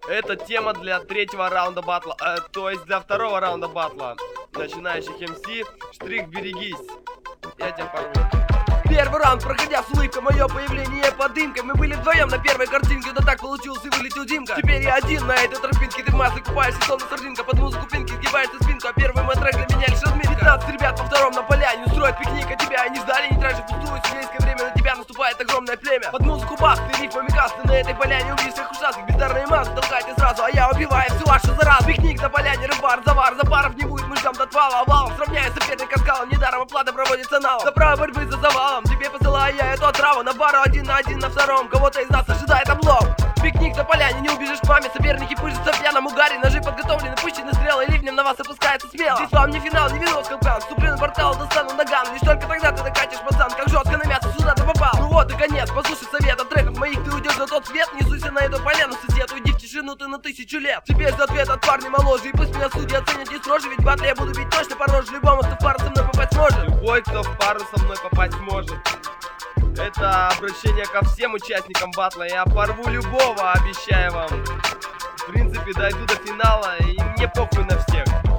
Это тема для третьего раунда батла, то есть для второго раунда батла. Начинающих МС, штрих, берегись. Я тебя порву. Первый раунд, проходя с улыбкой, мое появление под дымкой. Мы были вдвоем на первой картинке, да так получилось и вылетел Димка. Теперь я один на этой тропинке, ты в масле купаешься, словно сардинка. Под музыку пинки сгибаешься спинку, а первый мой трек для меня лишь разминка. 15 ребят по втором на поляне устроят пикник, а тебя не ждали, не тратишь пустую судейское время, на тебя наступает огромное племя. Под музыку бас, ты рифмами газ, ты на этой поляне увидишь всех ужасных, бездарные массы толкайте сразу, а я убиваю всю вашу заразу. Пикник на поляне, рыбар, завар, запаров не будет, мы ждем до отвала, овалом сравняя соперника скалом, недаром оплата проводится налом. За право борьбы за завалом, тебе посылаю я эту отраву на бару 1 на 1 на втором, кого-то из нас ожидает облом. Пикник на поляне, не убежишь к маме, соперники пыжатся в пьяном угаре, ножи подготовлены, пущены стрелы, ливнем на вас опускается смело. Здесь вам не финал, не вино, скалкан, вступлю на портал, достану наган, лишь только тогда ты докатишь, пацан, как жестко на мясо сюда ты попал. Ну вот и конец, послушай совет от треков моих, ты уйдешь на тот свет, несуйся на эту поляну, сосед, уйди в тишину, ты на 1000 лет. Теперь жду ответ от парня моложе, и пусть меня судьи оценят не строже, ведь батли я буду бить точно по роже, любому, кто в пару со мной попасть может. Любой, кто в пару со мной попасть может. Это обращение ко всем участникам батла. Я порву любого, обещаю вам. В принципе, дойду до финала, и мне похуй на всех.